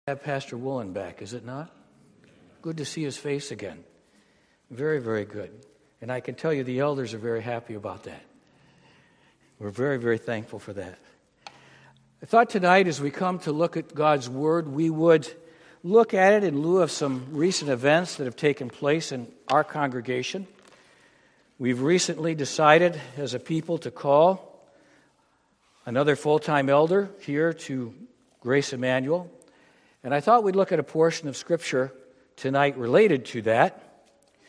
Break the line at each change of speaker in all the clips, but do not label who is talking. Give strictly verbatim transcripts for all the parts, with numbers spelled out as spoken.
Have Pastor Woolen back, is it not? Good to see his face again. Very, very good. And I can tell you the elders are very happy about that. We're very, very thankful for that. I thought tonight as we come to look at God's Word, we would look at it in lieu of some recent events that have taken place in our congregation. We've recently decided as a people to call another full-time elder here to Grace Emmanuel. And I thought we'd look at a portion of Scripture tonight related to that.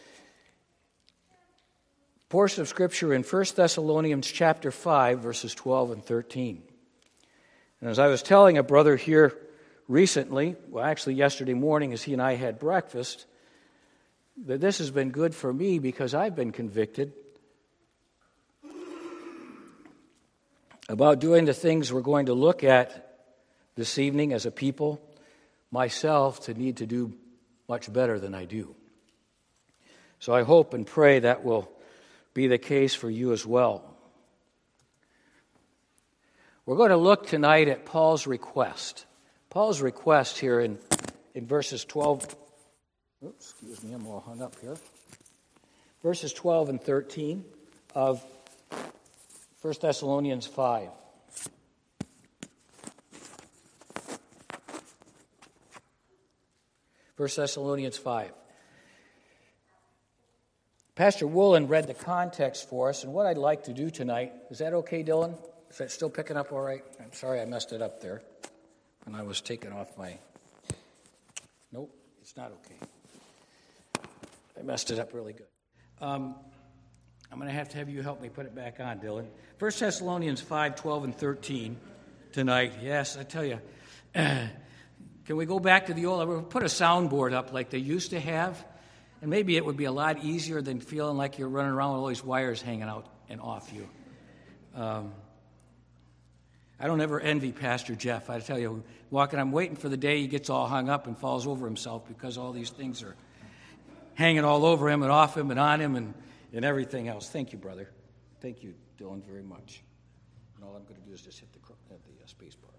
Portion of Scripture in First Thessalonians chapter five, verses twelve and thirteen. And as I was telling a brother here recently, well, actually yesterday morning as he and I had breakfast, that this has been good for me because I've been convicted about doing the things we're going to look at this evening as a people, myself to need to do much better than I do. So I hope and pray that will be the case for you as well. We're going to look tonight at Paul's request. Paul's request here in, in verses twelve. Oops, excuse me, I'm all hung up here. Verses twelve and thirteen of First Thessalonians five. First Thessalonians five. Pastor Woolen read the context for us, and what I'd like to do tonight, is that okay, Dylan? Is that still picking up all right? I'm sorry I messed it up there when I was taking off my... Nope, it's not okay. I messed it up really good. Um, I'm going to have to have you help me put it back on, Dylan. First Thessalonians five, twelve, and thirteen tonight. Yes, I tell you... Can we go back to the old, we'll put a soundboard up like they used to have, and maybe it would be a lot easier than feeling like you're running around with all these wires hanging out and off you. Um, I don't ever envy Pastor Jeff. I tell you, walking, I'm waiting for the day he gets all hung up and falls over himself because all these things are hanging all over him and off him and on him and, and everything else. Thank you, brother. Thank you, Dylan, very much. And all I'm going to do is just hit the, hit the uh, space bar.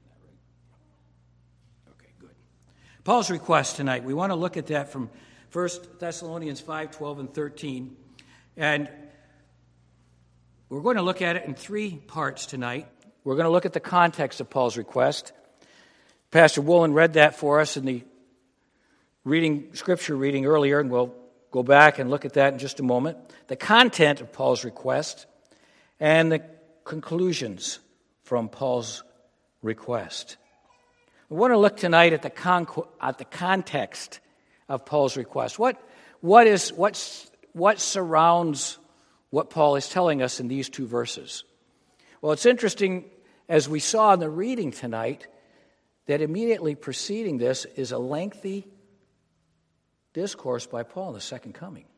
Paul's request tonight, we want to look at that from First Thessalonians five, twelve, and thirteen. And we're going to look at it in three parts tonight. We're going to look at the context of Paul's request. Pastor Woolen read that for us in the reading, scripture reading earlier, and we'll go back and look at that in just a moment. The content of Paul's request and the conclusions from Paul's request. We want to look tonight at the con- at the context of Paul's request. What what is what's what surrounds what Paul is telling us in these two verses? Well, it's interesting, as we saw in the reading tonight, that immediately preceding this is a lengthy discourse by Paul in the second coming.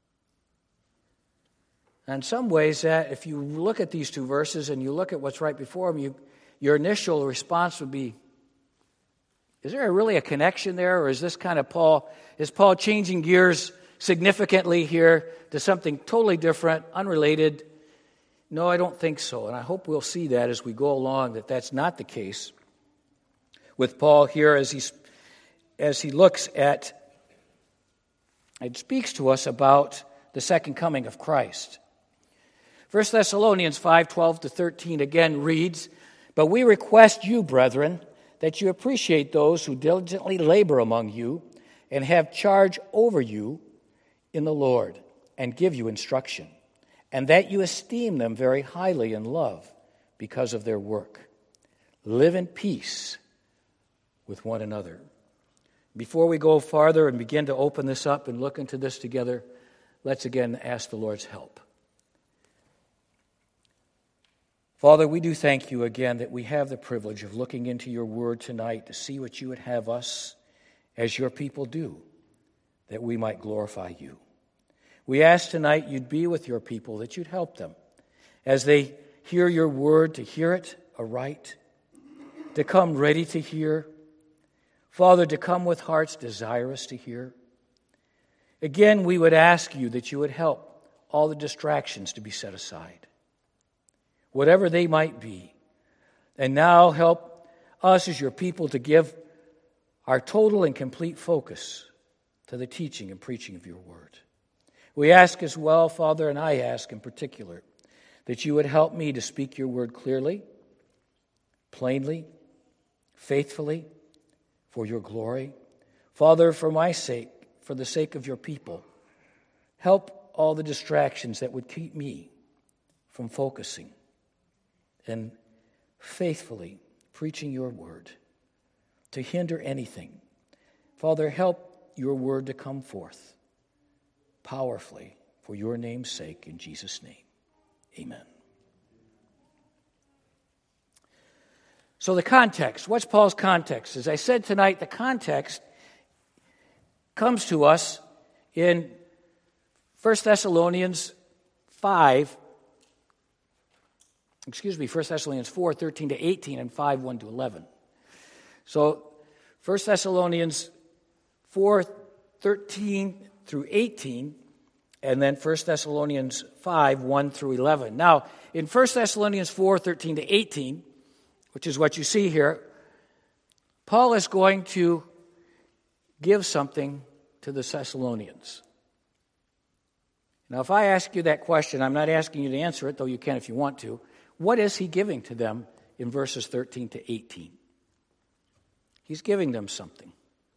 And in some ways, that if you look at these two verses and you look at what's right before them, you, your initial response would be, is there really a connection there, or is this kind of Paul, is Paul changing gears significantly here to something totally different, unrelated? No, I don't think so, and I hope we'll see that as we go along, that that's not the case with Paul here as he, as he looks at, it speaks to us about the second coming of Christ. First Thessalonians five, twelve to thirteen again reads, "But we request you, brethren, that you appreciate those who diligently labor among you and have charge over you in the Lord and give you instruction, and that you esteem them very highly in love because of their work. Live in peace with one another." Before we go farther and begin to open this up and look into this together, let's again ask the Lord's help. Father, we do thank you again that we have the privilege of looking into your word tonight to see what you would have us as your people do, that we might glorify you. We ask tonight you'd be with your people, that you'd help them as they hear your word, to hear it aright, to come ready to hear. Father, to come with hearts desirous to hear. Again, we would ask you that you would help all the distractions to be set aside, whatever they might be. And now help us as your people to give our total and complete focus to the teaching and preaching of your word. We ask as well, Father, and I ask in particular, that you would help me to speak your word clearly, plainly, faithfully, for your glory. Father, for my sake, for the sake of your people, help all the distractions that would keep me from focusing and faithfully preaching your word, to hinder anything. Father, help your word to come forth powerfully for your name's sake, in Jesus' name. Amen. So the context, what's Paul's context? As I said tonight, the context comes to us in First Thessalonians five, excuse me, First Thessalonians four, thirteen to eighteen, and five, one to eleven. So First Thessalonians four, thirteen through eighteen, and then First Thessalonians five, one through eleven. Now, in First Thessalonians four, thirteen to eighteen, which is what you see here, Paul is going to give something to the Thessalonians. Now, if I ask you that question, I'm not asking you to answer it, though you can if you want to. What is he giving to them in verses thirteen to eighteen? He's giving them something.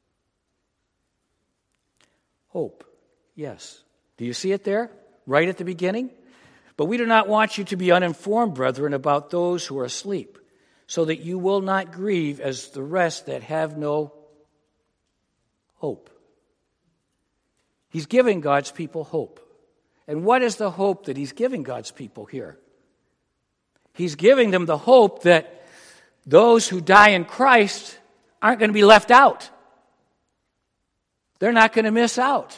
Hope, yes. Do you see it there? Right at the beginning? But we do not want you to be uninformed, brethren, about those who are asleep, so that you will not grieve as the rest that have no hope. He's giving God's people hope. And what is the hope that he's giving God's people here? He's giving them the hope that those who die in Christ aren't going to be left out. They're not going to miss out.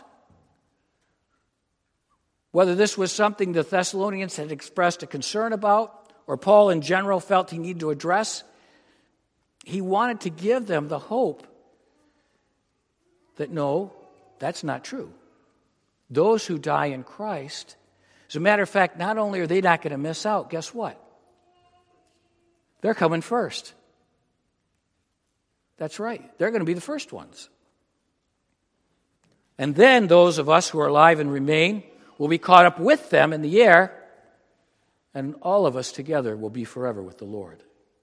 Whether this was something the Thessalonians had expressed a concern about, or Paul in general felt he needed to address, he wanted to give them the hope that no, that's not true. Those who die in Christ, as a matter of fact, not only are they not going to miss out, guess what? They're coming first. That's right. They're going to be the first ones. And then those of us who are alive and remain will be caught up with them in the air, and all of us together will be forever with the Lord.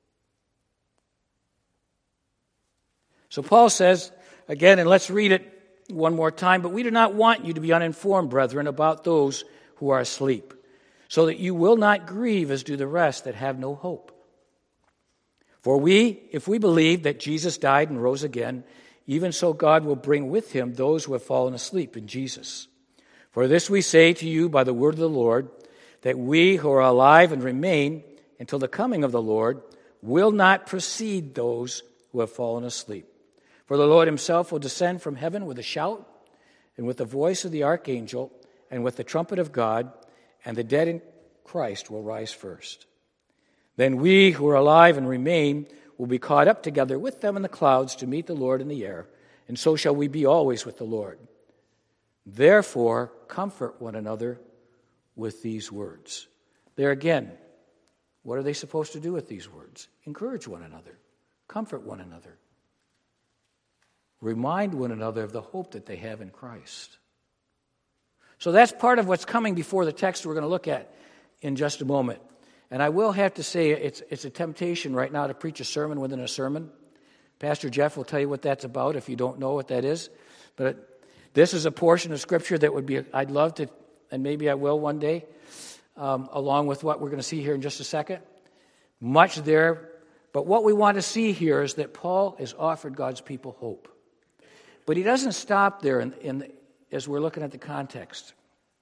So Paul says, again, and let's read it one more time, but we do not want you to be uninformed, brethren, about those who are asleep, so that you will not grieve as do the rest that have no hope. For we, if we believe that Jesus died and rose again, even so God will bring with him those who have fallen asleep in Jesus. For this we say to you by the word of the Lord, that we who are alive and remain until the coming of the Lord will not precede those who have fallen asleep. For the Lord himself will descend from heaven with a shout, and with the voice of the archangel, and with the trumpet of God, and the dead in Christ will rise first. Then we who are alive and remain will be caught up together with them in the clouds to meet the Lord in the air, and so shall we be always with the Lord. Therefore, comfort one another with these words. There again, what are they supposed to do with these words? Encourage one another. Comfort one another. Remind one another of the hope that they have in Christ. So that's part of what's coming before the text we're going to look at in just a moment. And I will have to say it's it's a temptation right now to preach a sermon within a sermon. Pastor Jeff will tell you what that's about if you don't know what that is. But this is a portion of Scripture that would be, I'd love to, and maybe I will one day, um, along with what we're going to see here in just a second. Much there. But what we want to see here is that Paul has offered God's people hope. But he doesn't stop there in, in the, as we're looking at the context.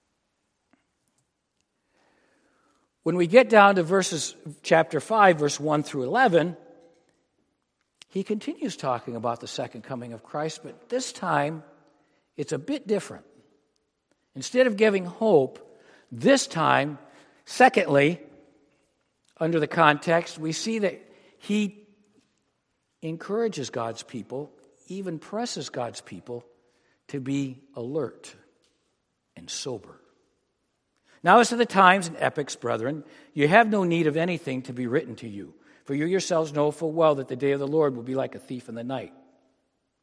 When we get down to verses, chapter five, verse one through eleven, he continues talking about the second coming of Christ, but this time it's a bit different. Instead of giving hope, this time, secondly, under the context, we see that he encourages God's people, even presses God's people to be alert and sober. Now as to the times and epochs, brethren, you have no need of anything to be written to you, for you yourselves know full well that the day of the Lord will be like a thief in the night.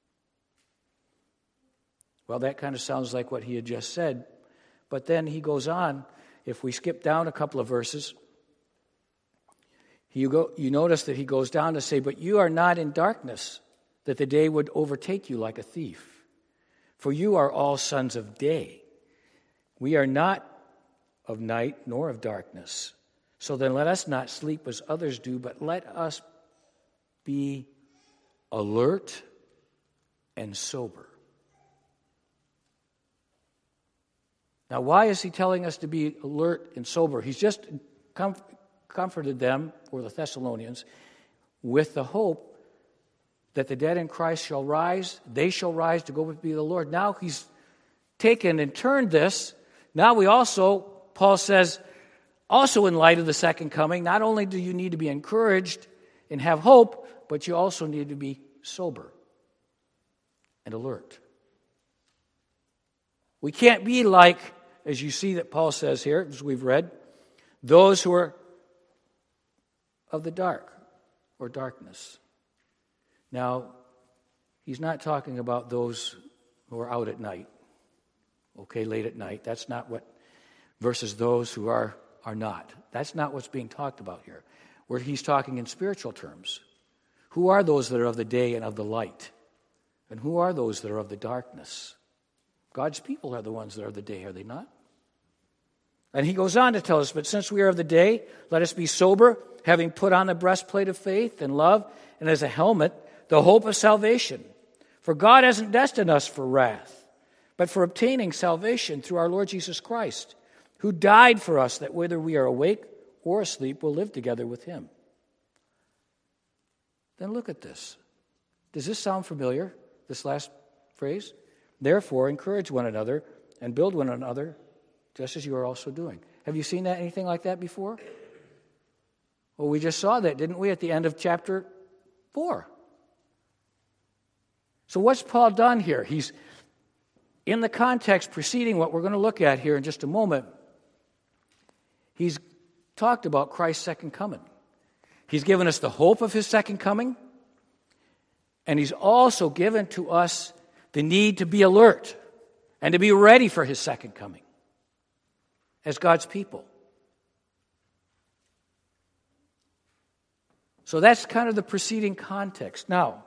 Well, that kind of sounds like what he had just said. But then he goes on. If we skip down a couple of verses, you, go, you notice that he goes down to say, but you are not in darkness, that the day would overtake you like a thief. For you are all sons of day. We are not of night nor of darkness. So then let us not sleep as others do, but let us be alert and sober. Now, why is he telling us to be alert and sober? He's just comf- comforted them, or the Thessalonians, with the hope that the dead in Christ shall rise. They shall rise to go with the Lord. Now he's taken and turned this. Now we also, Paul says, also in light of the second coming, not only do you need to be encouraged and have hope, but you also need to be sober and alert. We can't be like, as you see that Paul says here, as we've read, those who are of the dark or darkness. Now, he's not talking about those who are out at night, okay, late at night. That's not what, versus those who are, are not. That's not what's being talked about here. Where he's talking in spiritual terms. Who are those that are of the day and of the light? And who are those that are of the darkness? God's people are the ones that are of the day, are they not? And he goes on to tell us, but since we are of the day, let us be sober, having put on the breastplate of faith and love, and as a helmet, the hope of salvation. For God hasn't destined us for wrath, but for obtaining salvation through our Lord Jesus Christ, who died for us, that whether we are awake or asleep, we'll live together with him. Then look at this. Does this sound familiar, this last phrase? Therefore, encourage one another and build one another, just as you are also doing. Have you seen that anything like that before? Well, we just saw that, didn't we, at the end of chapter four? So what's Paul done here? He's, in the context preceding what we're going to look at here in just a moment, he's talked about Christ's second coming. He's given us the hope of his second coming, and he's also given to us the need to be alert and to be ready for his second coming as God's people. So that's kind of the preceding context. Now,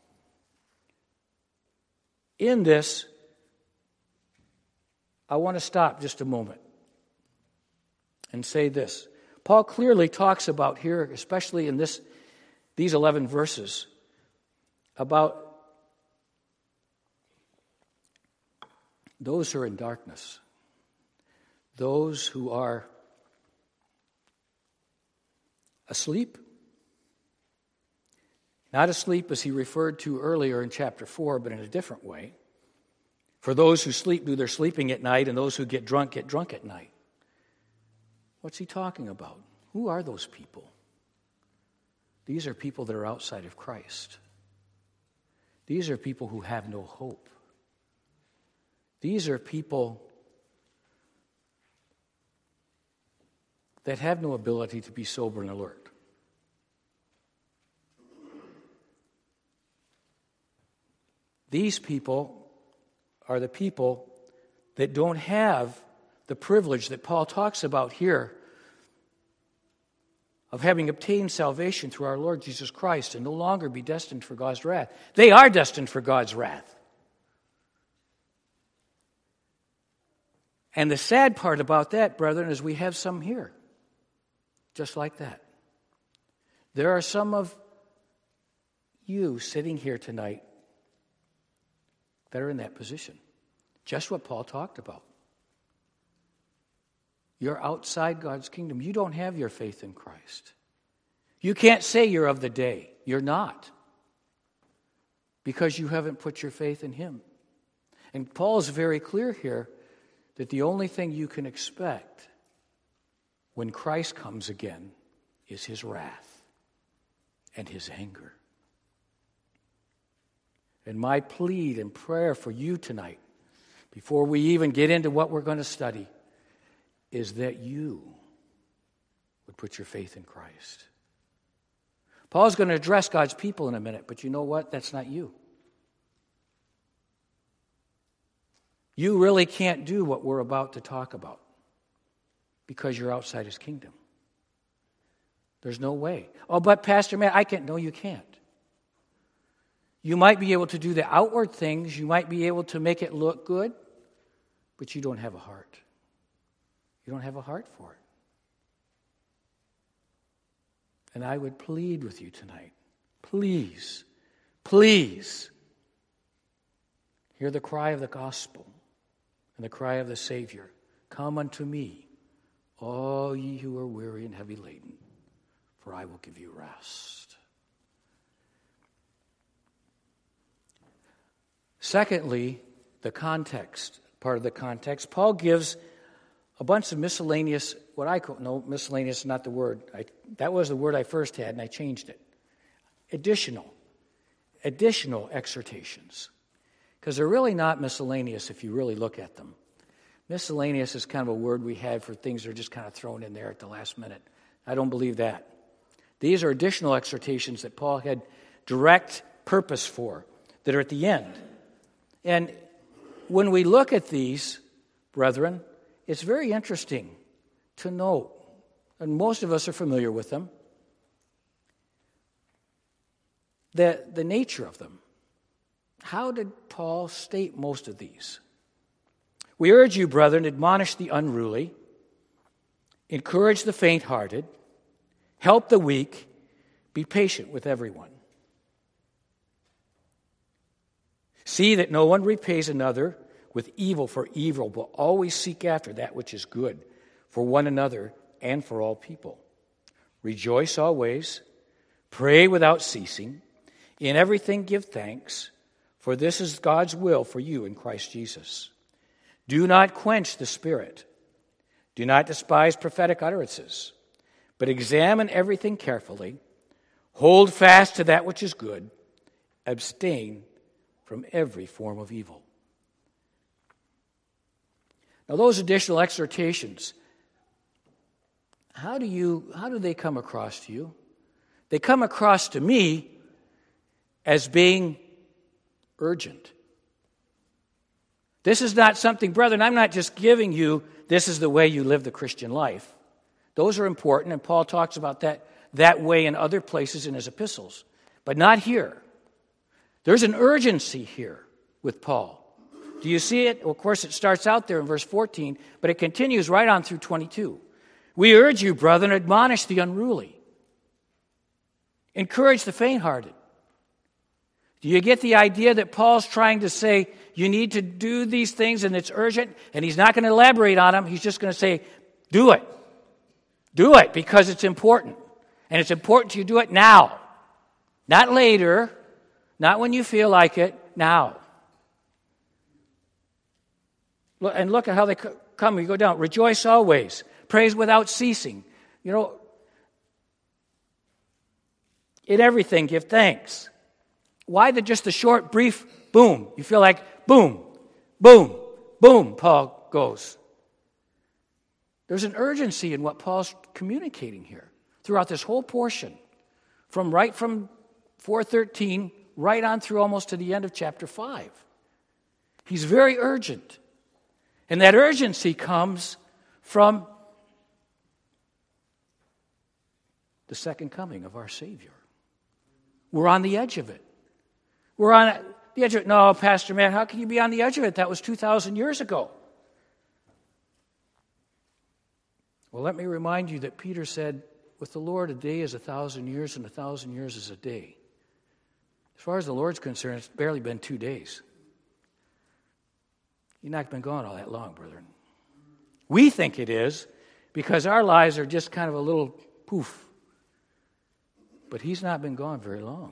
in this, I want to stop just a moment and say this. Paul clearly talks about here, especially in this, these eleven verses, about those who are in darkness, those who are asleep. Not asleep as he referred to earlier in chapter four, but in a different way. For those who sleep do their sleeping at night, and those who get drunk get drunk at night. What's he talking about? Who are those people? These are people that are outside of Christ. These are people who have no hope. These are people that have no ability to be sober and alert. These people are the people that don't have the privilege that Paul talks about here of having obtained salvation through our Lord Jesus Christ and no longer be destined for God's wrath. They are destined for God's wrath. And the sad part about that, brethren, is we have some here, just like that. There are some of you sitting here tonight that are in that position. Just what Paul talked about. You're outside God's kingdom. You don't have your faith in Christ. You can't say you're of the day. You're not. Because you haven't put your faith in him. And Paul is very clear here that the only thing you can expect when Christ comes again is his wrath and his anger. And my plea and prayer for you tonight, before we even get into what we're going to study, is that you would put your faith in Christ. Paul's going to address God's people in a minute, but you know what? That's not you. you really can't do what we're about to talk about because you're outside his kingdom. There's no way. Oh, but Pastor Matt, I can't. No, you can't. You might be able to do the outward things. You might be able to make it look good, but you don't have a heart. You don't have a heart for it. And I would plead with you tonight, please, please, hear the cry of the gospel and the cry of the Savior. Come unto me, all ye who are weary and heavy laden, for I will give you rest. Secondly, the context, part of the context. Paul gives a bunch of miscellaneous, what I call, no, miscellaneous is not the word. I, that was the word I first had, and I changed it. Additional, additional exhortations. Because they're really not miscellaneous if you really look at them. Miscellaneous is kind of a word we had for things that are just kind of thrown in there at the last minute. I don't believe that. These are additional exhortations that Paul had direct purpose for, that are at the end. And when we look at these, brethren, it's very interesting to note, and most of us are familiar with them, the, the nature of them. How did Paul state most of these? We urge you, brethren, admonish the unruly, encourage the faint-hearted, help the weak, be patient with everyone. See that no one repays another with evil for evil, but always seek after that which is good for one another and for all people. Rejoice always, pray without ceasing, in everything give thanks, for this is God's will for you in Christ Jesus. Do not quench the Spirit. Do not despise prophetic utterances, but examine everything carefully. Hold fast to that which is good. Abstain from every form of evil. Now, those additional exhortations, how do you, how do they come across to you? They come across to me as being urgent. This is not something, brethren, I'm not just giving you, this is the way you live the Christian life. Those are important, and Paul talks about that that way in other places in his epistles, but not here. There's an urgency here with Paul. Do you see it? Well, of course, it starts out there in verse fourteen, but it continues right on through twenty-two. We urge you, brethren, admonish the unruly. Encourage the faint-hearted. Do you get the idea that Paul's trying to say you need to do these things and it's urgent, and he's not going to elaborate on them. He's just going to say, do it. Do it because it's important. And it's important you do it now. Not later, not when you feel like it, now. And look at how they come. We go down. Rejoice always. Praise without ceasing. You know, in everything give thanks. Why the just the short, brief boom? You feel like boom, boom, boom, Paul goes. There's an urgency in what Paul's communicating here throughout this whole portion, from right from four thirteen right on through almost to the end of chapter five. He's very urgent. And that urgency comes from the second coming of our Savior. We're on the edge of it. We're on the edge of it. No, Pastor Matt, how can you be on the edge of it? That was two thousand years ago. Well, let me remind you that Peter said, with the Lord, a day is a thousand years, and a thousand years is a day. As far as the Lord's concerned, it's barely been two days. You've not been gone all that long, brethren. We think it is because our lives are just kind of a little poof. But he's not been gone very long.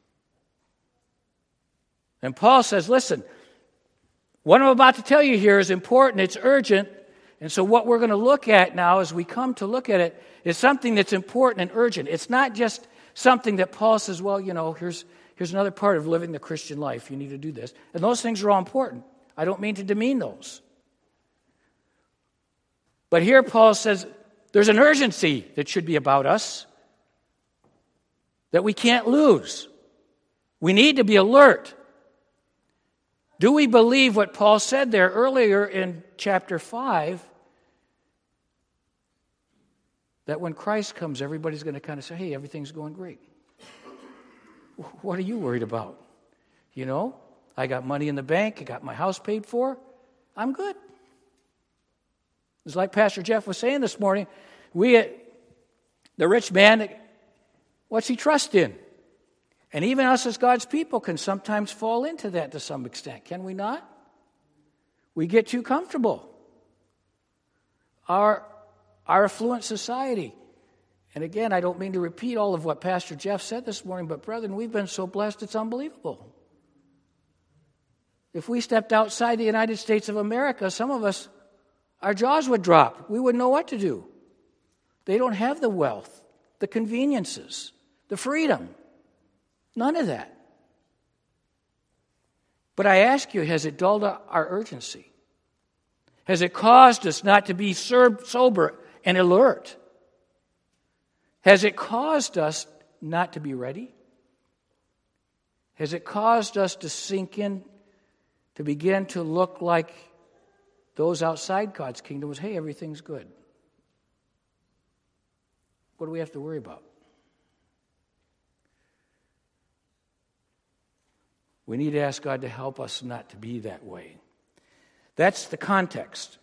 And Paul says, listen, what I'm about to tell you here is important, it's urgent, and so what we're going to look at now as we come to look at it is something that's important and urgent. It's not just something that Paul says, well, you know, here's, here's another part of living the Christian life. You need to do this. And those things are all important. I don't mean to demean those. But here Paul says there's an urgency that should be about us that we can't lose. We need to be alert. Do we believe what Paul said there earlier in chapter five? That when Christ comes, everybody's going to kind of say, hey, everything's going great. What are you worried about? You know, I got money in the bank. I got my house paid for. I'm good. It's like Pastor Jeff was saying this morning. We, the rich man, what's he trust in? And even us as God's people can sometimes fall into that to some extent, can we not? We get too comfortable. Our, our affluent society, and again, I don't mean to repeat all of what Pastor Jeff said this morning, but brethren, we've been so blessed it's unbelievable. If we stepped outside the United States of America, some of us, our jaws would drop. We wouldn't know what to do. They don't have the wealth, the conveniences, the freedom. None of that. But I ask you, has it dulled our urgency? Has it caused us not to be sober and alert? Has it caused us not to be ready? Has it caused us to sink in, to begin to look like those outside God's kingdom was, hey, everything's good? What do we have to worry about? We need to ask God to help us not to be that way. That's the context.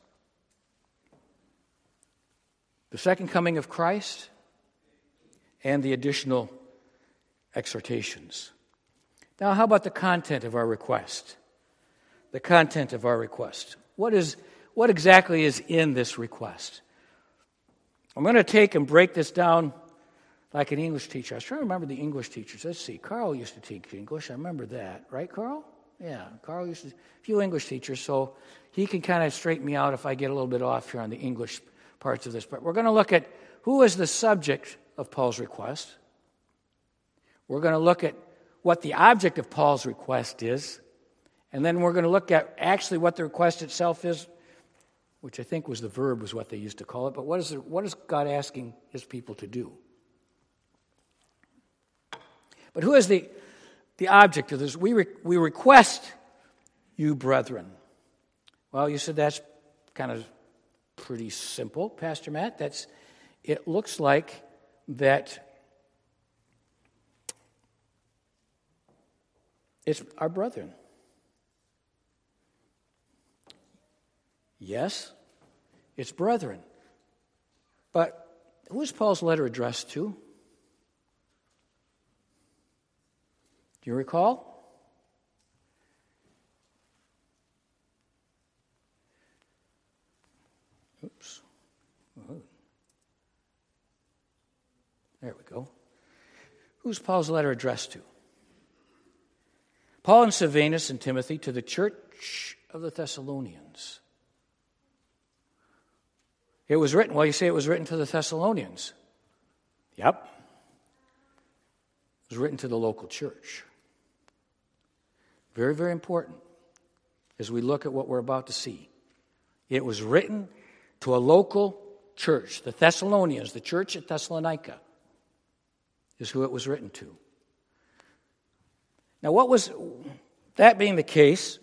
The second coming of Christ and the additional exhortations. Now, how about the content of our request? The content of our request. What is, what exactly is in this request? I'm going to take and break this down like an English teacher. I was trying to remember the English teachers. Let's see. Carl used to teach English. I remember that. Right, Carl? Yeah, Carl used to. A few English teachers, so he can kind of straighten me out if I get a little bit off here on the English parts of this. But we're going to look at who is the subject of Paul's request. We're going to look at what the object of Paul's request is. And then we're going to look at actually what the request itself is, which I think was the verb was what they used to call it. But what is, the, what is God asking his people to do? But who is the, the object of this? We, re, we request you, brethren. Well, you said that's kind of pretty simple, Pastor Matt. That's, it looks like that it's our brethren. Yes, it's brethren. But who is Paul's letter addressed to? Do you recall? Oops. Oh. There we go. Who's Paul's letter addressed to? Paul and Silvanus and Timothy to the church of the Thessalonians. It was written, well, you say it was written to the Thessalonians. Yep. It was written to the local church. Very, very important as we look at what we're about to see. It was written to a local church, the Thessalonians, the church at Thessalonica is who it was written to. Now, what was, that being the case,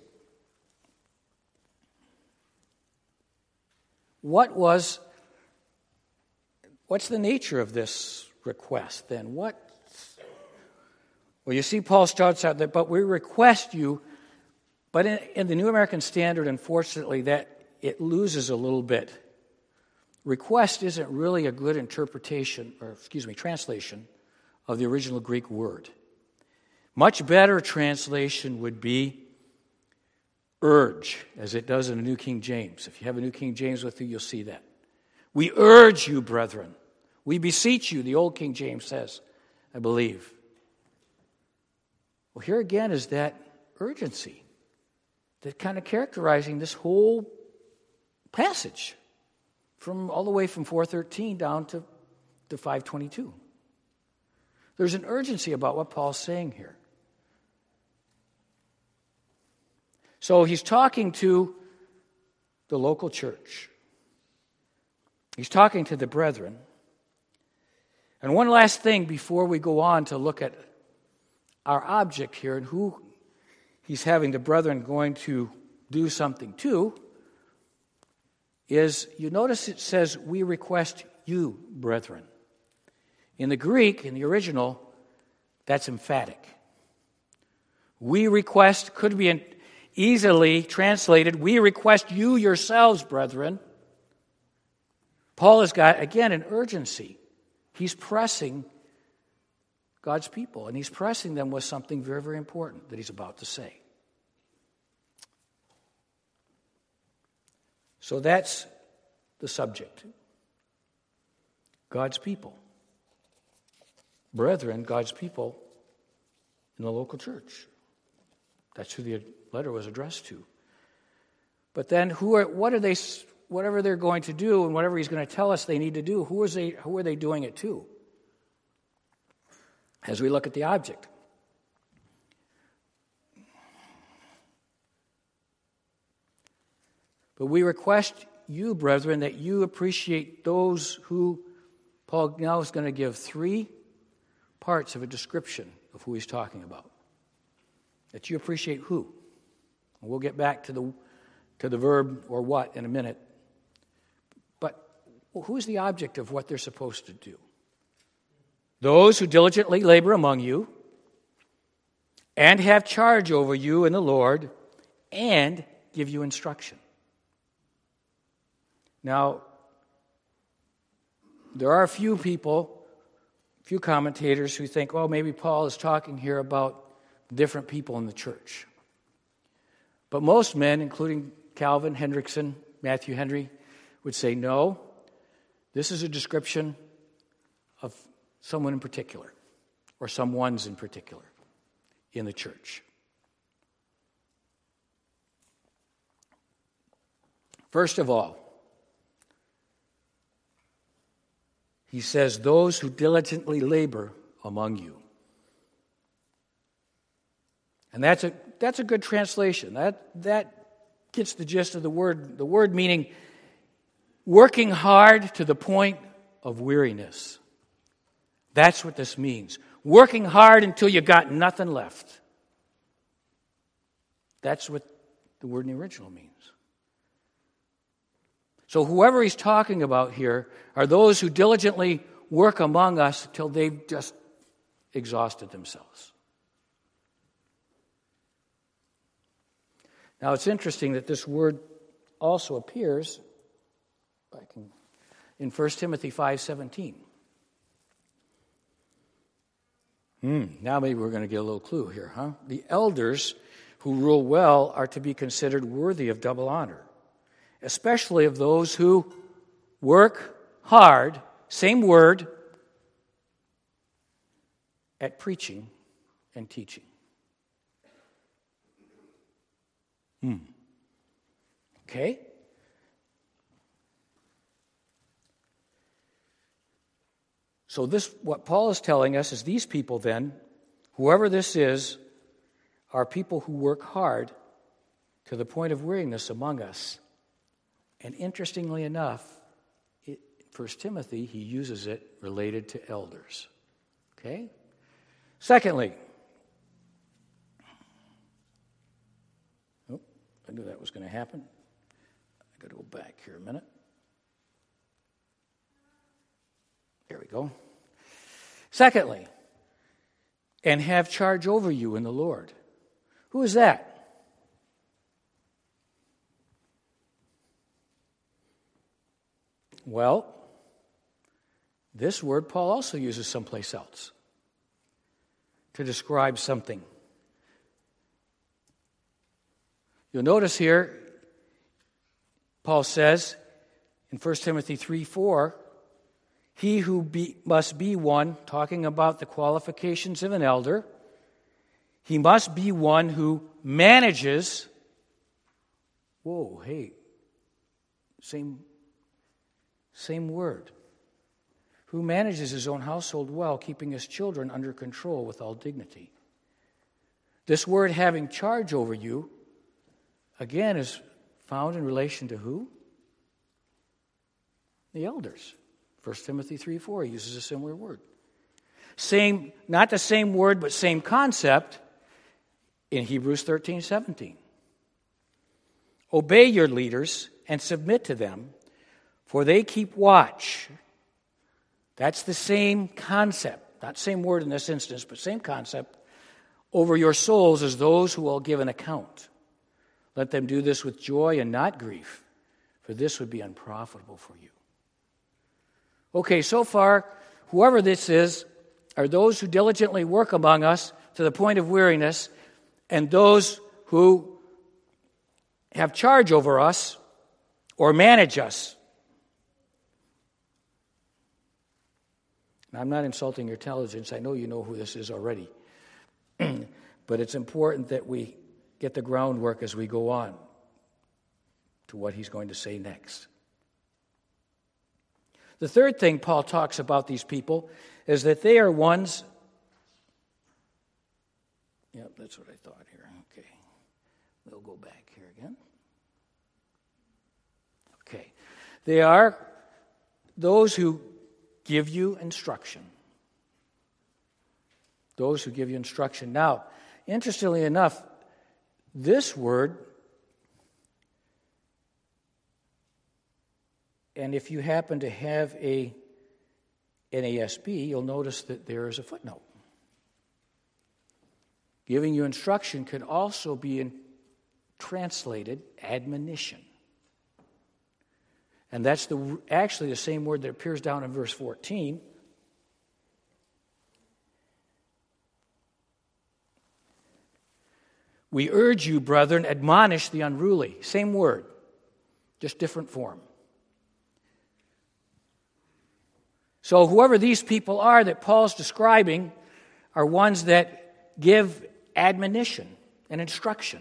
what was, what's the nature of this request then? What? Well, you see, Paul starts out that, but we request you, but in, in the New American Standard, unfortunately, that it loses a little bit. Request isn't really a good interpretation, or excuse me, translation of the original Greek word. Much better translation would be urge, as it does in the New King James. If you have a New King James with you, you'll see that. We urge you, brethren. We beseech you, the old King James says, I believe. Well, here again is that urgency that kind of characterizing this whole passage from all the way from four thirteen down to, to five twenty-two. There's an urgency about what Paul's saying here. So he's talking to the local church. He's talking to the brethren. And one last thing before we go on to look at our object here and who he's having the brethren going to do something too is, you notice it says, we request you, brethren. In the Greek, in the original, that's emphatic. We request could be easily translated, we request you yourselves, brethren. Paul has got, again, an urgency. He's pressing God's people, and he's pressing them with something very, very important that he's about to say. So that's the subject. God's people. Brethren, God's people in the local church. That's who the letter was addressed to. But then, who are? What are they? Whatever they're going to do, and whatever he's going to tell us they need to do, who is they? Who are they doing it to? As we look at the object, but we request you, brethren, that you appreciate those who. Paul now is going to give three parts of a description of who he's talking about. That you appreciate who. And we'll get back to the to the verb or what in a minute. But who's the object of what they're supposed to do? Those who diligently labor among you and have charge over you in the Lord and give you instruction. Now, there are a few people, a few commentators who think, well, maybe Paul is talking here about different people in the church. But most men, including Calvin, Hendrickson, Matthew Henry, would say, no, this is a description of someone in particular, or some ones in particular in the church. First of all, he says, those who diligently labor among you. And that's a that's a good translation. That that gets the gist of the word. The word meaning working hard to the point of weariness. That's what this means. Working hard until you got nothing left. That's what the word in the original means. So whoever he's talking about here are those who diligently work among us till they've just exhausted themselves. Now it's interesting that this word also appears if I can, in First Timothy five seventeen. Hmm, now maybe we're going to get a little clue here, huh? The elders who rule well are to be considered worthy of double honor, especially of those who work hard, same word, at preaching and teaching. Hmm. Okay? So this, what Paul is telling us is these people then, whoever this is, are people who work hard to the point of weariness among us. And interestingly enough, it, First Timothy, he uses it related to elders. Okay? Secondly, oh, I knew that was going to happen. I got to go back here a minute. There we go. Secondly, and have charge over you in the Lord. Who is that? Well, this word Paul also uses someplace else to describe something. You'll notice here, Paul says in First Timothy three four, he who be, must be one, talking about the qualifications of an elder, he must be one who manages, whoa, hey, same, same word, who manages his own household well, keeping his children under control with all dignity. This word having charge over you, again, is found in relation to who? The elders. First Timothy three four uses a similar word. Same, not the same word, but same concept. in Hebrews thirteen seventeen. Obey your leaders and submit to them, for they keep watch. That's the same concept, not same word in this instance, but same concept, over your souls as those who will give an account. Let them do this with joy and not grief, for this would be unprofitable for you. Okay, so far, whoever this is, are those who diligently work among us to the point of weariness, and those who have charge over us or manage us. Now, I'm not insulting your intelligence. I know you know who this is already. But it's important that we get the groundwork as we go on to what he's going to say next. The third thing Paul talks about these people is that they are ones. Yep, that's what I thought here. Okay. We'll go back here again. Okay. They are those who give you instruction. Those who give you instruction. Now, interestingly enough, this word, and if you happen to have a N A S B, you'll notice that there is a footnote. Giving you instruction could also be in, translated admonition. And that's the actually the same word that appears down in verse fourteen. We urge you, brethren, admonish the unruly. Same word, just different form. So whoever these people are that Paul's describing are ones that give admonition and instruction.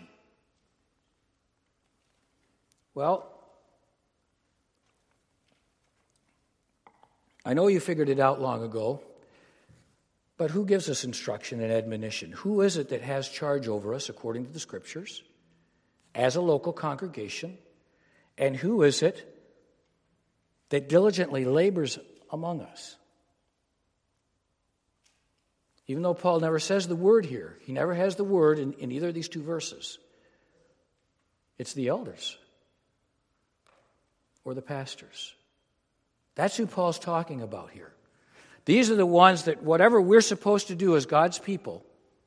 Well, I know you figured it out long ago, but who gives us instruction and admonition? Who is it that has charge over us according to the Scriptures as a local congregation? And who is it that diligently labors among us? Even though Paul never says the word here, he never has the word in, in either of these two verses. It's the elders or the pastors. That's who Paul's talking about here. These are the ones that whatever we're supposed to do as God's people,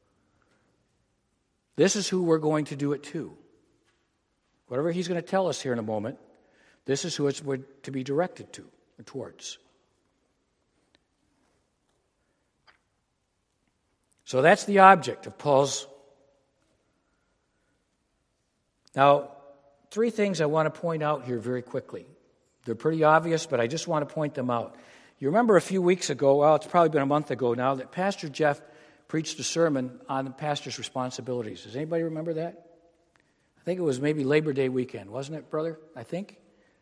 this is who we're going to do it to. Whatever he's going to tell us here in a moment, this is who it's to be directed to or towards. So that's the object of Paul's. Now, three things I want to point out here very quickly. They're pretty obvious, but I just want to point them out. You remember a few weeks ago, well, it's probably been a month ago now, that Pastor Jeff preached a sermon on the pastor's responsibilities. Does anybody remember that? I think it was maybe Labor Day weekend, wasn't it, brother? I think.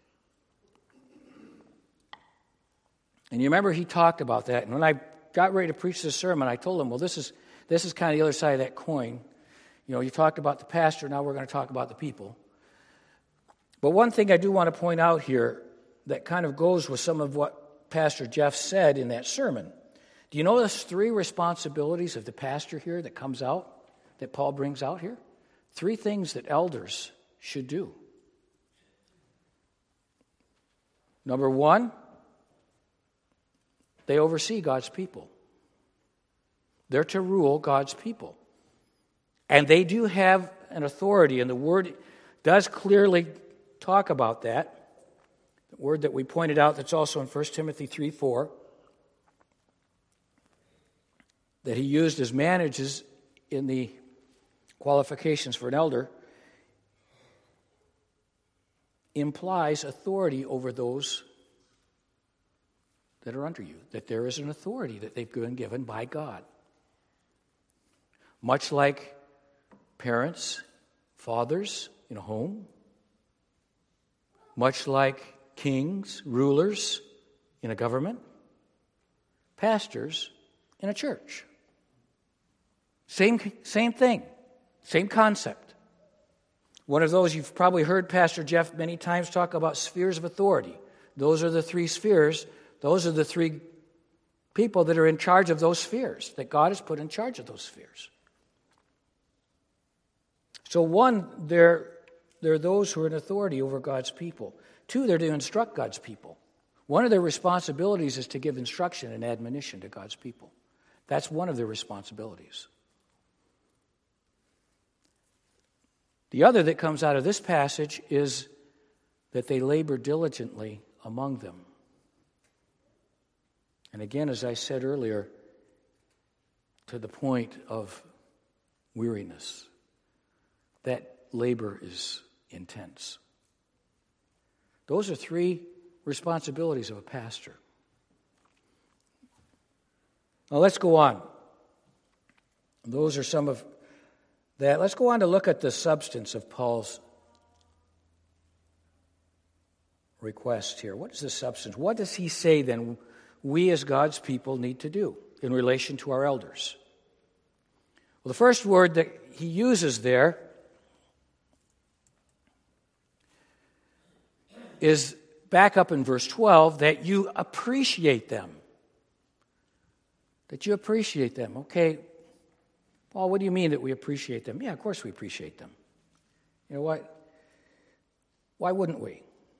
And you remember he talked about that. And when I got ready to preach this sermon, I told him, well, this is this is kind of the other side of that coin. You know, you talked about the pastor, now we're going to talk about the people. But one thing I do want to point out here that kind of goes with some of what Pastor Jeff said in that sermon. Do you notice three responsibilities of the pastor here that comes out, that Paul brings out here? Three things that elders should do. Number one, they oversee God's people. They're to rule God's people. And they do have an authority, and the Word does clearly talk about that. The word that we pointed out that's also in First Timothy three four, that he used as manages in the qualifications for an elder, implies authority over those that are under you, that there is an authority that they've been given by God. Much like parents, fathers in a home, much like kings, rulers in a government, pastors in a church. Same, same thing, same concept. One of those you've probably heard Pastor Jeff many times talk about spheres of authority. Those are the three spheres. Those are the three people that are in charge of those spheres, that God has put in charge of those spheres. So one, they're, they're those who are in authority over God's people. Two, they're to instruct God's people. One of their responsibilities is to give instruction and admonition to God's people. That's one of their responsibilities. The other that comes out of this passage is that they labor diligently among them. And again, as I said earlier, to the point of weariness, that labor is intense. Those are three responsibilities of a pastor. Now let's go on. Those are some of that. Let's go on to look at the substance of Paul's request here. What is the substance? What does he say then we as God's people need to do in relation to our elders? Well, the first word that he uses there is back up in verse twelve, that you appreciate them. That you appreciate them. Okay, Paul, what do you mean that we appreciate them? Yeah, of course we appreciate them. You know what? Why wouldn't we?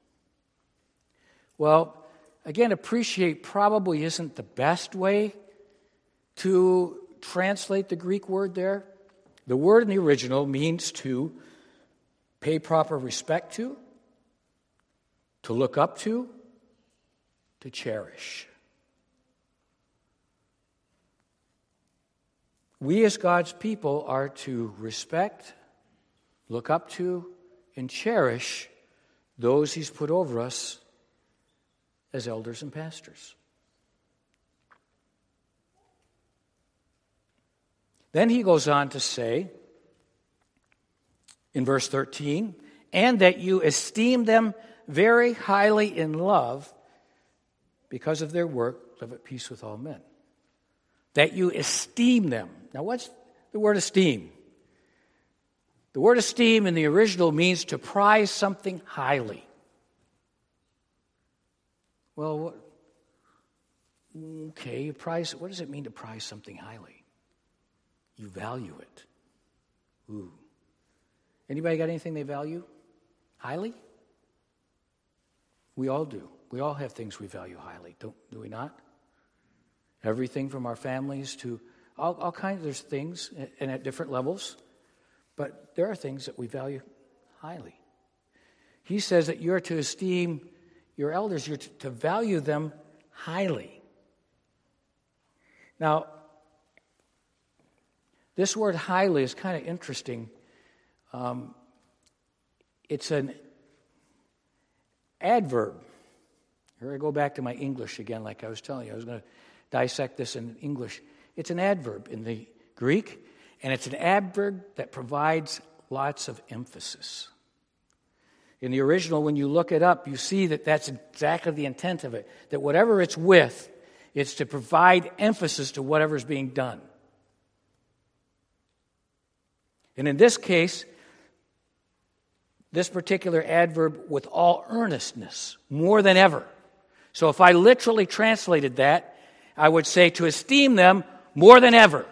Well, again, appreciate probably isn't the best way to translate the Greek word there. The word in the original means to pay proper respect to, to look up to, to cherish. We as God's people are to respect, look up to, and cherish those he's put over us as elders and pastors. Then he goes on to say, in verse thirteen, and that you esteem them very highly in love because of their work, live at peace with all men. That you esteem them. Now, what's the word esteem? The word esteem in the original means to prize something highly. Well, what, okay, you prize, what does it mean to prize something highly? You value it. Ooh. Anybody got anything they value highly? We all do. We all have things we value highly, don't do we not? Everything from our families to all, all kinds of there's things, and at different levels, but there are things that we value highly. He says that you're to esteem your elders, you're to, to value them highly. Now, this word highly is kind of interesting. Um, it's an adverb. Here I go back to my English again, like I was telling you. I was going to dissect this in English. It's an adverb in the Greek, and it's an adverb that provides lots of emphasis. In the original, when you look it up, you see that that's exactly the intent of it, that whatever it's with, it's to provide emphasis to whatever's being done. And in this case, this particular adverb, with all earnestness, more than ever. So if I literally translated that, I would say to esteem them more than ever.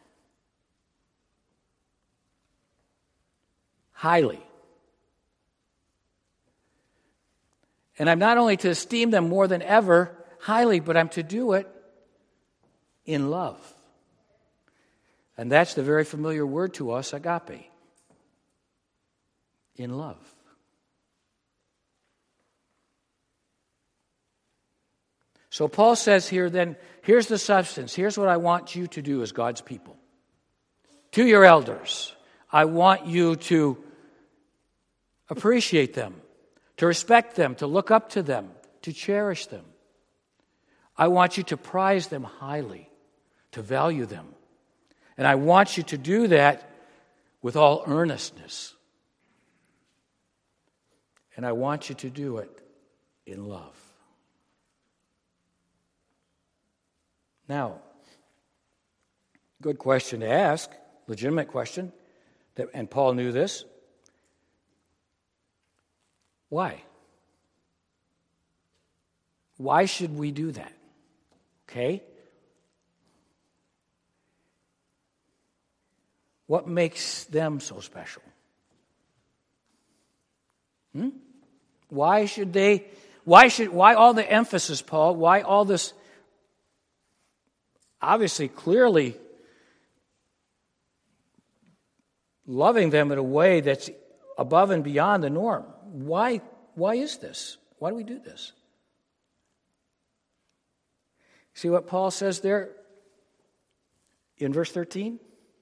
Highly. And I'm not only to esteem them more than ever, highly, but I'm to do it in love. And that's the very familiar word to us, agape. In love. So Paul says here then, here's the substance. Here's what I want you to do as God's people. To your elders, I want you to appreciate them, to respect them, to look up to them, to cherish them. I want you to prize them highly, to value them. And I want you to do that with all earnestness. And I want you to do it in love. Now, good question to ask, legitimate question, that, and Paul knew this. Why? Why should we do that? Okay? What makes them so special? Hmm? Why should they, why should, why all the emphasis, Paul? Why all this, obviously, clearly loving them in a way that's above and beyond the norm? Why, why is this? Why do we do this? See what Paul says there in verse thirteen?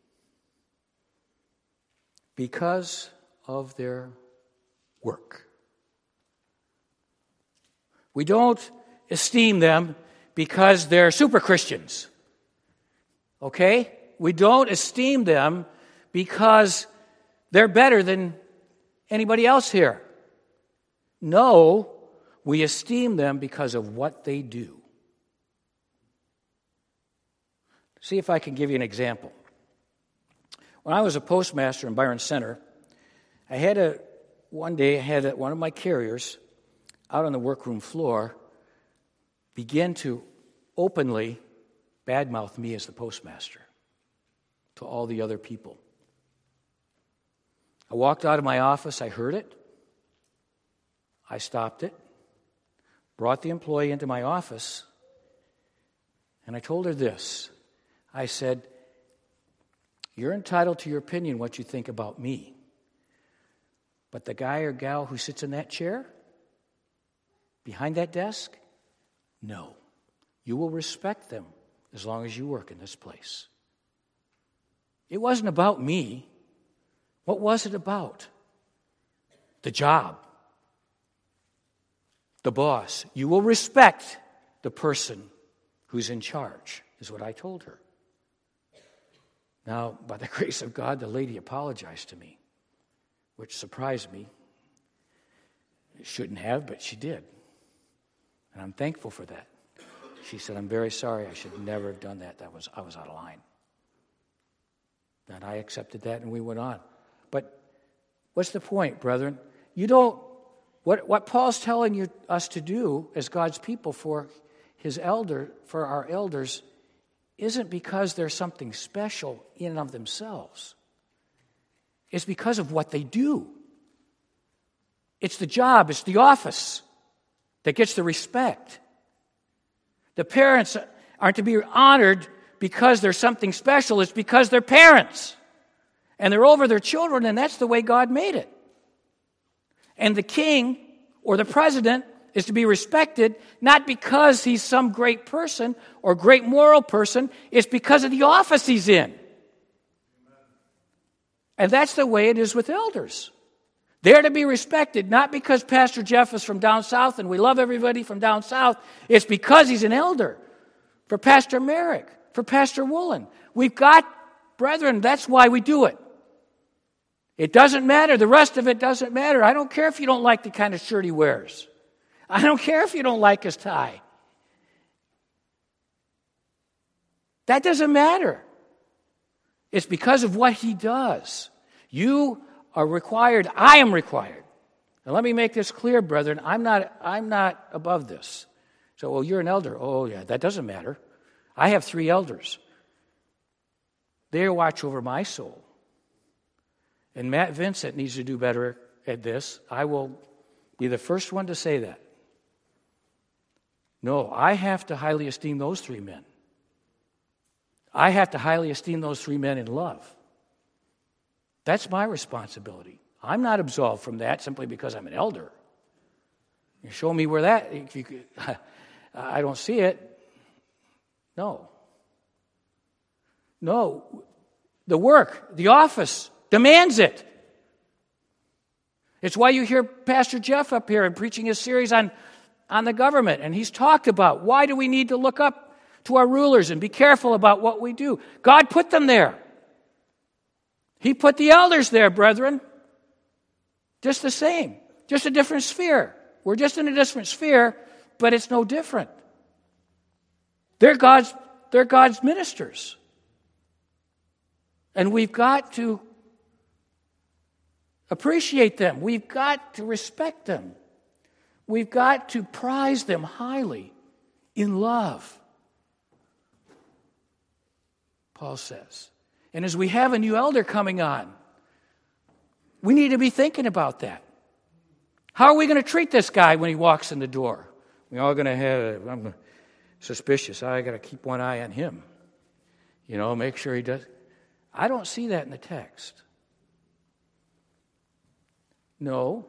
Because of their work. We don't esteem them because they're super Christians. Okay? We don't esteem them because they're better than anybody else here. No, we esteem them because of what they do. See if I can give you an example. When I was a postmaster in Byron Center, I had a, one day I had a, one of my carriers out on the workroom floor begin to openly badmouth me as the postmaster to all the other people. I walked out of my office, I heard it, I stopped it, brought the employee into my office, and I told her this. I said, "You're entitled to your opinion, what you think about me. But the guy or gal who sits in that chair, behind that desk, no. You will respect them as long as you work in this place." It wasn't about me. What was it about? The job. The boss. You will respect the person who's in charge, is what I told her. Now, by the grace of God, the lady apologized to me, which surprised me. It shouldn't have, but she did. And I'm thankful for that. She said, "I'm very sorry. I should never have done that. That was I was out of line." And I accepted that, and we went on. But what's the point, brethren? You don't, what, what Paul's telling you, us to do as God's people for his elder, for our elders, isn't because they're something special in and of themselves. It's because of what they do. It's the job, it's the office that gets the respect. The parents aren't to be honored because they're something special. It's because they're parents. And they're over their children, and that's the way God made it. And the king or the president is to be respected not because he's some great person or great moral person. It's because of the office he's in. And that's the way it is with elders. They're to be respected not because Pastor Jeff is from down south and we love everybody from down south. It's because he's an elder. For Pastor Merrick, for Pastor Woolen. We've got, brethren, that's why we do it. It doesn't matter. The rest of it doesn't matter. I don't care if you don't like the kind of shirt he wears. I don't care if you don't like his tie. That doesn't matter. It's because of what he does. You are required, I am required. And let me make this clear, brethren, I'm not, I'm not above this. So, well, you're an elder. Oh, yeah, that doesn't matter. I have three elders. They watch over my soul. And Matt Vincent needs to do better at this. I will be the first one to say that. No, I have to highly esteem those three men. I have to highly esteem those three men in love. That's my responsibility. I'm not absolved from that simply because I'm an elder. You show me where that, if you could, I don't see it. No. No. The work, the office demands it. It's why you hear Pastor Jeff up here and preaching his series on, on the government. And he's talked about why do we need to look up to our rulers and be careful about what we do. God put them there. He put the elders there, brethren. Just the same. Just a different sphere. We're just in a different sphere, but it's no different. They're God's, they're God's ministers. And we've got to appreciate them. We've got to respect them. We've got to prize them highly in love, Paul says. And as we have a new elder coming on, we need to be thinking about that. How are we going to treat this guy when he walks in the door? We're all going to have, I'm suspicious. I got to keep one eye on him. You know, make sure he does. I don't see that in the text. No.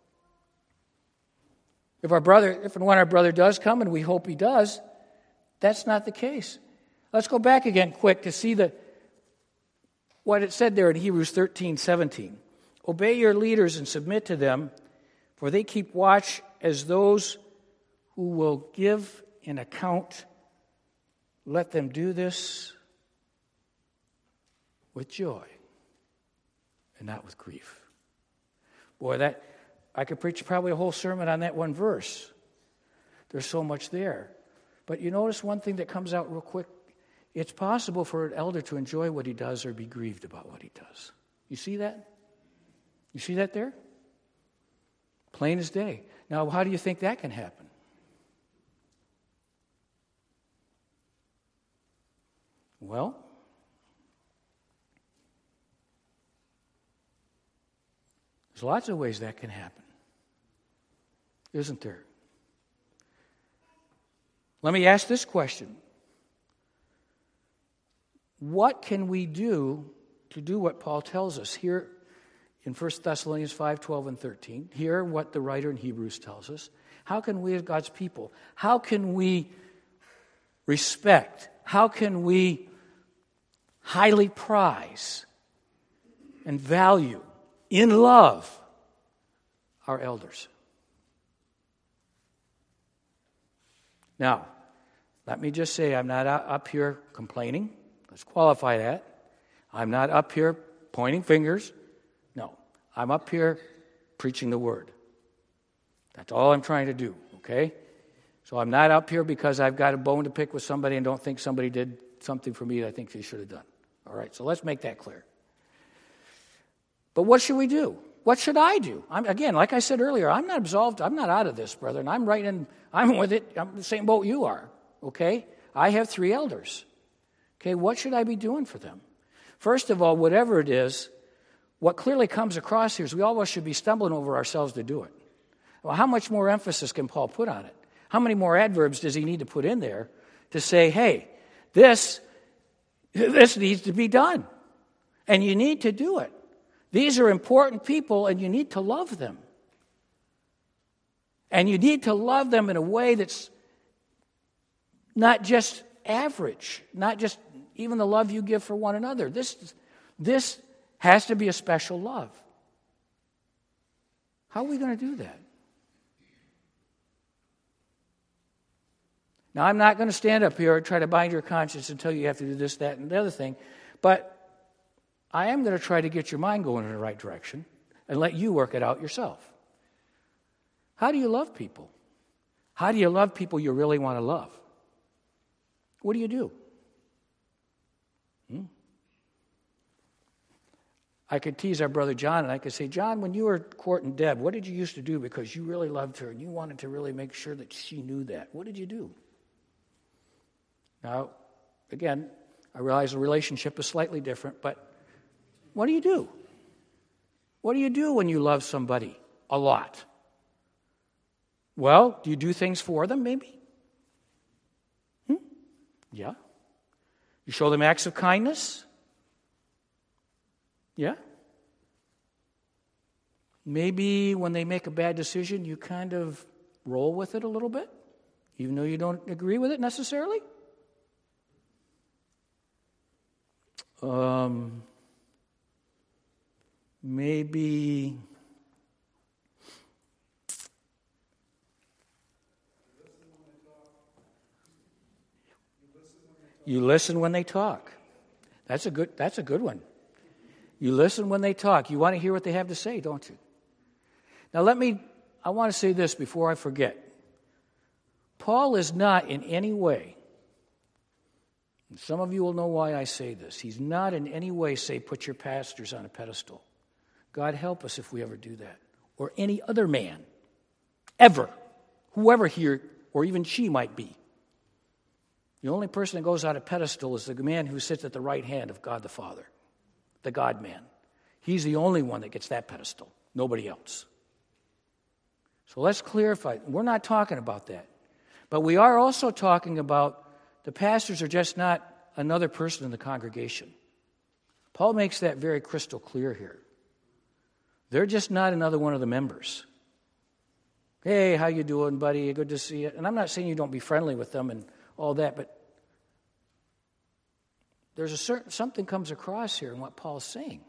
If our brother, if and when our brother does come, and we hope he does, that's not the case. Let's go back again quick to see the what it said there in Hebrews thirteen seventeen. Obey your leaders and submit to them, for they keep watch as those who will give an account. Let them do this with joy and not with grief. Boy, that I could preach probably a whole sermon on that one verse. There's so much there. But you notice one thing that comes out real quick. It's possible for an elder to enjoy what he does or be grieved about what he does. You see that? You see that there? Plain as day. Now, how do you think that can happen? Well, there's lots of ways that can happen, isn't there? Let me ask this question. What can we do to do what Paul tells us here in First Thessalonians five, twelve, and thirteen? Here, what the writer in Hebrews tells us. How can we as God's people, how can we respect, how can we highly prize and value in love our elders? Now, let me just say, I'm not up here complaining. Let's qualify that. I'm not up here pointing fingers. No, I'm up here preaching the word. That's all I'm trying to do, okay? So I'm not up here because I've got a bone to pick with somebody and don't think somebody did something for me that I think they should have done. All right, so let's make that clear. But what should we do? What should I do? I'm, again, like I said earlier, I'm not absolved. I'm not out of this, brother, and I'm right in, I'm with it. I'm in the same boat you are, okay? I have three elders. Okay, what should I be doing for them? First of all, whatever it is, what clearly comes across here is we always should be stumbling over ourselves to do it. Well, how much more emphasis can Paul put on it? How many more adverbs does he need to put in there to say, hey, this, this needs to be done, and you need to do it. These are important people, and you need to love them. And you need to love them in a way that's not just average, not just even the love you give for one another. This, this has to be a special love. How are we going to do that? Now, I'm not going to stand up here and try to bind your conscience and tell you you have to do this, that, and the other thing, but I am going to try to get your mind going in the right direction and let you work it out yourself. How do you love people? How do you love people you really want to love? What do you do? Hmm? I could tease our brother John, and I could say, John, when you were courting Deb, what did you used to do because you really loved her and you wanted to really make sure that she knew that? What did you do? Now, again, I realize the relationship is slightly different, but what do you do? What do you do when you love somebody a lot? Well, do you do things for them, maybe? Hmm? Yeah. You show them acts of kindness? Yeah. Maybe when they make a bad decision, you kind of roll with it a little bit, even though you don't agree with it necessarily? Um, maybe you listen when they talk. That's a good that's a good one. You listen when they talk. You want to hear what they have to say, don't you? Now let me I want to say this before I forget. Paul is not in any way, and some of you will know why I say this. He's not in any way say put your pastors on a pedestal. God help us if we ever do that. Or any other man. Ever. Whoever he or even she might be. The only person that goes on a pedestal is the man who sits at the right hand of God the Father. The God-man. He's the only one that gets that pedestal. Nobody else. So let's clarify. We're not talking about that. But we are also talking about the pastors are just not another person in the congregation. Paul makes that very crystal clear here. They're just not another one of the members. Hey, how you doing, buddy? Good to see you. And I'm not saying you don't be friendly with them and all that, but there's a certain something comes across here in what Paul's saying.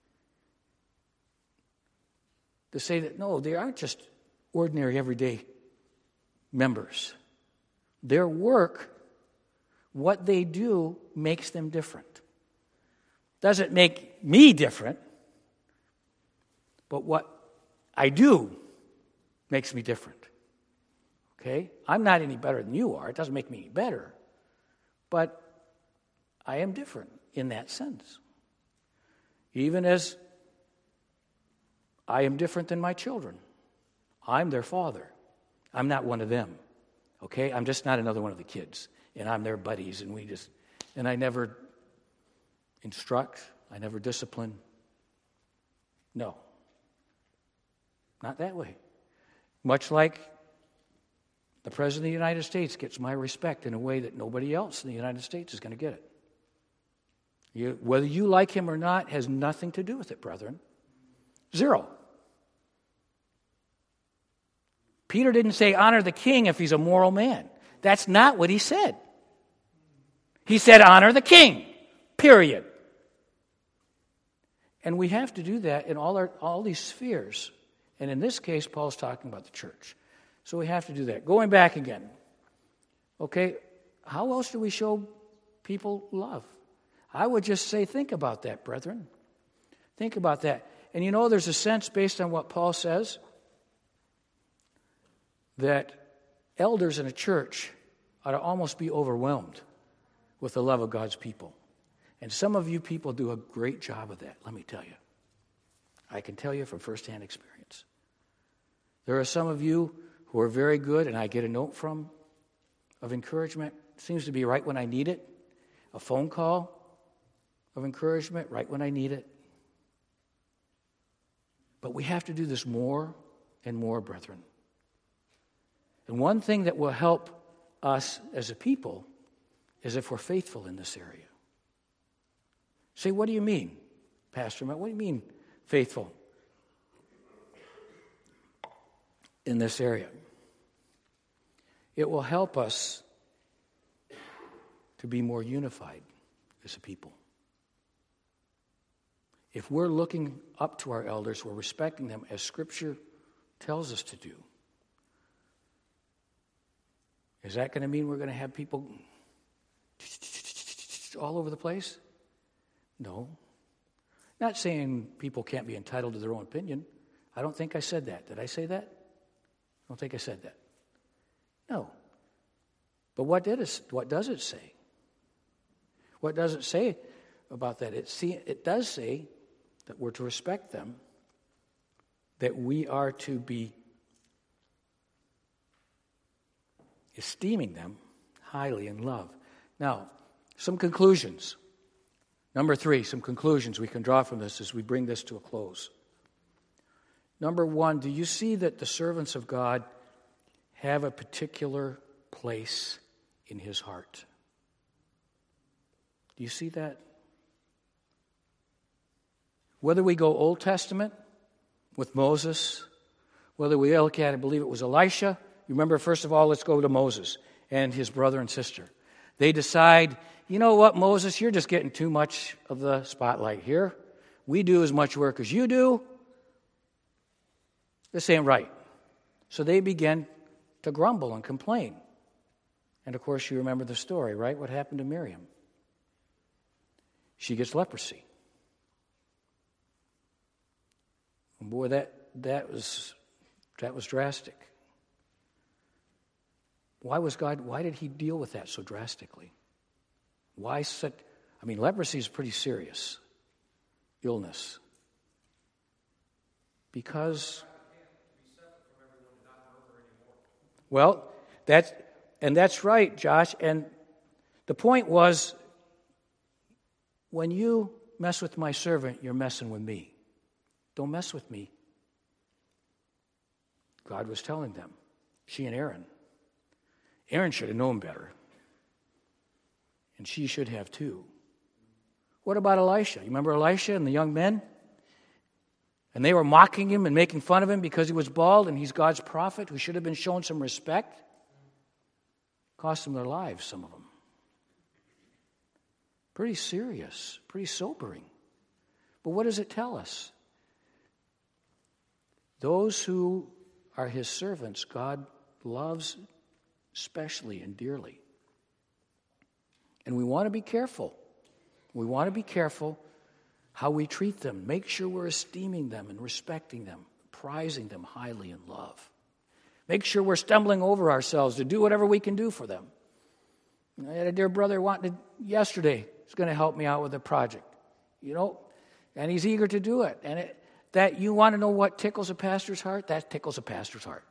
To say that, no, they aren't just ordinary, everyday members. Their work, what they do, makes them different. Doesn't make me different, but what I do makes me different. Okay? I'm not any better than you are. It doesn't make me any better. But I am different in that sense. Even as I am different than my children. I'm their father. I'm not one of them. Okay? I'm just not another one of the kids. And I'm their buddies, and we just, and I never instruct, I never discipline. No. Not that way. Much like the President of the United States gets my respect in a way that nobody else in the United States is going to get it. You, whether you like him or not has nothing to do with it, brethren. Zero. Peter didn't say honor the king if he's a moral man. That's not what he said. He said honor the king, period. And we have to do that in all our all these spheres. And in this case, Paul's talking about the church. So we have to do that. Going back again. Okay, how else do we show people love? I would just say, think about that, brethren. Think about that. And you know, there's a sense based on what Paul says that elders in a church ought to almost be overwhelmed with the love of God's people. And some of you people do a great job of that, let me tell you. I can tell you from firsthand experience. There are some of you who are very good, and I get a note from of encouragement. It seems to be right when I need it. A phone call of encouragement right when I need it. But we have to do this more and more, brethren. And one thing that will help us as a people is if we're faithful in this area. Say, what do you mean, Pastor Matt? What do you mean faithful in this area? It will help us to be more unified as a people. If we're looking up to our elders, we're respecting them as Scripture tells us to do. Is that going to mean we're going to have people all over the place? No. Not saying people can't be entitled to their own opinion. I don't think I said that. Did I say that? I don't think I said that. No. But what did it, what does it say? What does it say about that? It, see, it does say that we're to respect them, that we are to be esteeming them highly in love. Now, some conclusions. Number three, some conclusions we can draw from this as we bring this to a close. Number one, do you see that the servants of God have a particular place in His heart? Do you see that? Whether we go Old Testament with Moses, whether we look at it, believe it was Elisha. You remember, first of all, let's go to Moses and his brother and sister. They decide, you know what, Moses, you're just getting too much of the spotlight here. We do as much work as you do. This ain't right. So they begin to grumble and complain. And of course, you remember the story, right? What happened to Miriam? She gets leprosy. And boy, that that was that was drastic. Why was God, why did He deal with that so drastically? Why such, I mean, leprosy is pretty serious illness. Because, well, that's, and that's right, Josh, and the point was, when you mess with my servant, you're messing with me. Don't mess with me. God was telling them, she and Aaron. Aaron should have known better. And she should have too. What about Elisha? You remember Elisha and the young men? And they were mocking him and making fun of him because he was bald and he's God's prophet who should have been shown some respect. Cost them their lives, some of them. Pretty serious, pretty sobering. But what does it tell us? Those who are his servants, God loves especially and dearly. And we want to be careful. We want to be careful how we treat them. Make sure we're esteeming them and respecting them, prizing them highly in love. Make sure we're stumbling over ourselves to do whatever we can do for them. I had a dear brother wanted yesterday, he's going to help me out with a project, you know, and he's eager to do it. And it, that you want to know what tickles a pastor's heart? That tickles a pastor's heart.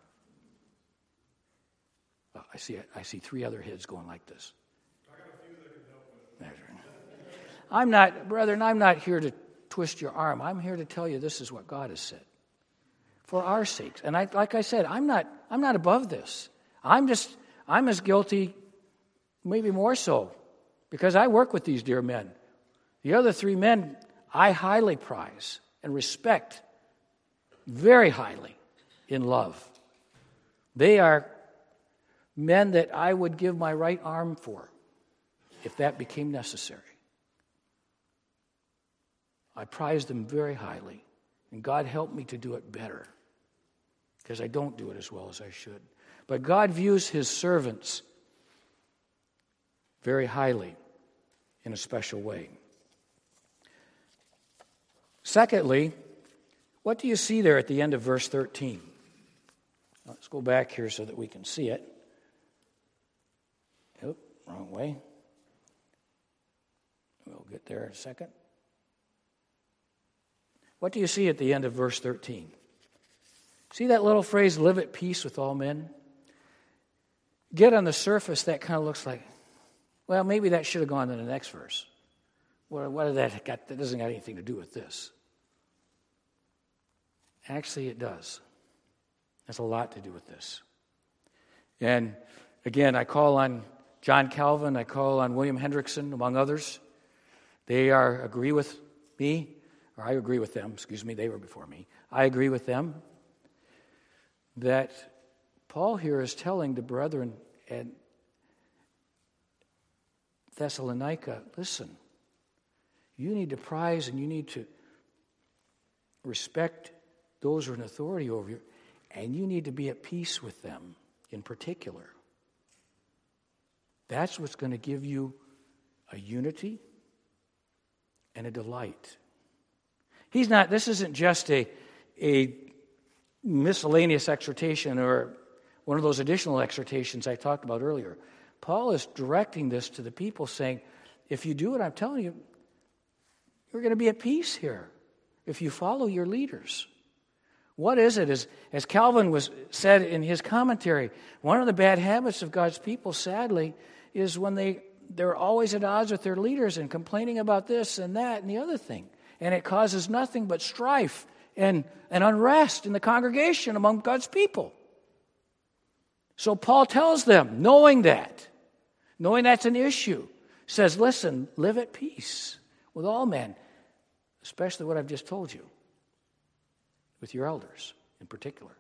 Oh, I see it. I see three other heads going like this.
I got a few that can help with.
I'm not, brethren, I'm not here to twist your arm. I'm here to tell you this is what God has said. For our sakes. And I, like I said, I'm not, I'm not above this. I'm just, I'm as guilty, maybe more so, because I work with these dear men. The other three men I highly prize and respect very highly in love. They are men that I would give my right arm for if that became necessary. I prize them very highly, and God help me to do it better, because I don't do it as well as I should. But God views his servants very highly in a special way. Secondly, what do you see there at the end of verse thirteen? Let's go back here so that we can see it. Oop, wrong way. We'll get there in a second. What do you see at the end of verse thirteen? See that little phrase, live at peace with all men? Get on the surface, that kind of looks like, well, maybe that should have gone to the next verse. What, what did that got? That doesn't have anything to do with this. Actually, it does. Has a lot to do with this. And again, I call on John Calvin, I call on William Hendrickson, among others. They are agree with me, or I agree with them, excuse me, they were before me. I agree with them that Paul here is telling the brethren at Thessalonica, listen, you need to prize and you need to respect those who are in authority over you, and you need to be at peace with them in particular. That's what's going to give you a unity and a delight. He's not, this isn't just a, a miscellaneous exhortation or one of those additional exhortations I talked about earlier. Paul is directing this to the people, saying, if you do what I'm telling you, you're going to be at peace here if you follow your leaders. What is it? As, as Calvin was said in his commentary, one of the bad habits of God's people, sadly, is when they, they're always at odds with their leaders and complaining about this and that and the other thing. And it causes nothing but strife and, and unrest in the congregation among God's people. So Paul tells them, knowing that, knowing that's an issue, says, listen, live at peace with all men, especially what I've just told you, with your elders in particular.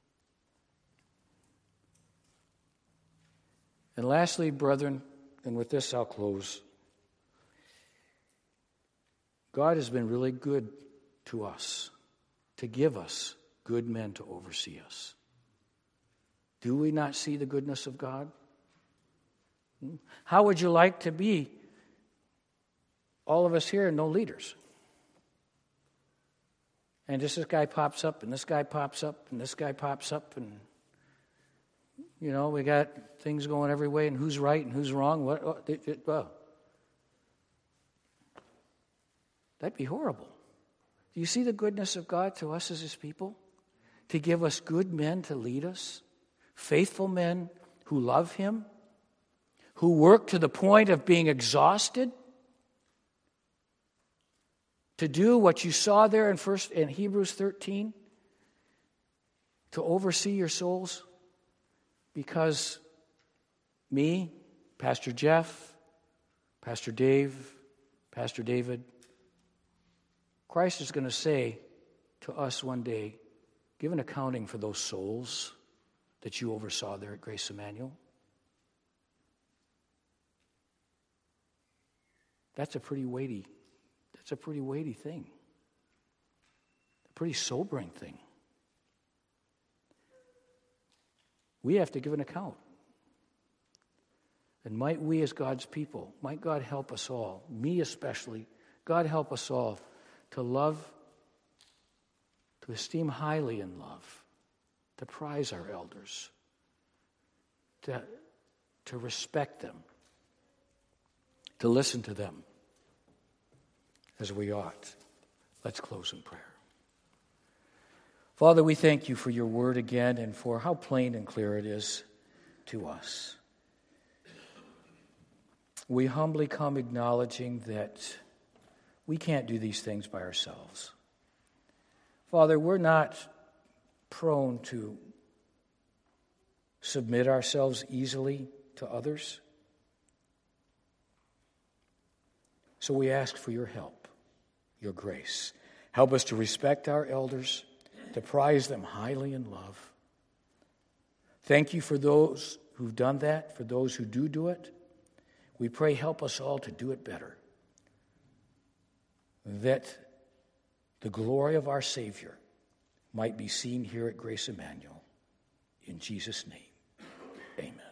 And lastly, brethren, and with this I'll close, God has been really good to us, to give us good men to oversee us. Do we not see the goodness of God? How would you like to be, all of us here, no leaders? And just this guy pops up, and this guy pops up, and this guy pops up, and, you know, we got things going every way, and who's right and who's wrong. What? what it, it, well, that'd be horrible. Do you see the goodness of God to us as his people? To give us good men to lead us, faithful men who love him, who work to the point of being exhausted, to do what you saw there in first in Hebrews thirteen, to oversee your souls? Because me, Pastor Jeff, Pastor Dave, Pastor David, Christ is going to say to us one day, give an accounting for those souls that you oversaw there at Grace Emmanuel. That's a pretty weighty, that's a pretty weighty thing. A pretty sobering thing. We have to give an account. And might we as God's people, might God help us all, me especially, God help us all to love, to esteem highly in love, to prize our elders, to, to respect them, to listen to them as we ought. Let's close in prayer. Father, we thank you for your word again and for how plain and clear it is to us. We humbly come acknowledging that we can't do these things by ourselves. Father, we're not prone to submit ourselves easily to others. So we ask for your help, your grace. Help us to respect our elders, to prize them highly in love. Thank you for those who've done that, for those who do do it. We pray help us all to do it better, that the glory of our Savior might be seen here at Grace Emmanuel. In Jesus' name, amen.